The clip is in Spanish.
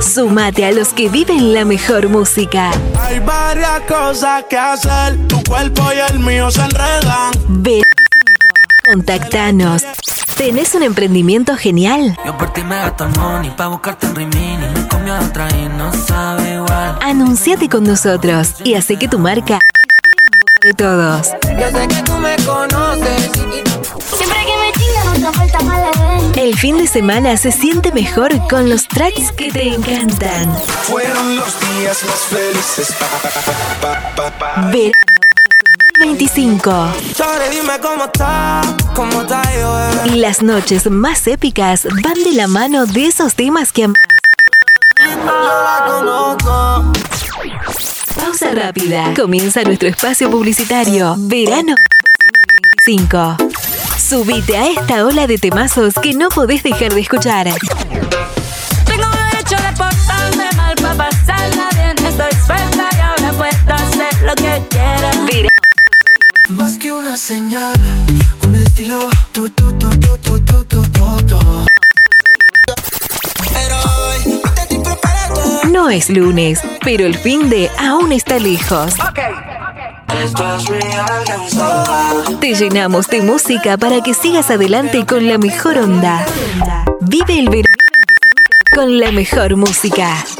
Sumate a los que viven la mejor música. Hay varias cosas que hacer, tu cuerpo y el mío se enredan. Contactanos. ¿Tenés un emprendimiento genial? Yo por ti me gasto el money pa' buscarte en Rimini. Me comió otra y no sabe igual. Anunciate con nosotros y hace que tu marca esté en boca de todos. Yo sé que tú me conoces. Siempre que me chingan otra vuelta mala. El fin de semana se siente mejor con los tracks que te encantan. Fueron los días más felices. Verano 2025. Chore, dime cómo está yo, bebé. Y las noches más épicas van de la mano de esos temas que amás. Yo la conozco. Pausa rápida. Comienza nuestro espacio publicitario. Verano 2025. Subite a esta ola de temazos que no podés dejar de escuchar. Tengo derecho de portarme mal para pasarla bien. Estoy suelta y ahora puedo hacer lo que quiera. Verano. Más que una señal, un estilo. Pero hoy te estoy preparado. No es lunes, pero el fin de aún está lejos. Esto es real. Te llenamos de música para que sigas adelante con la mejor onda. Vive el verano con la mejor música.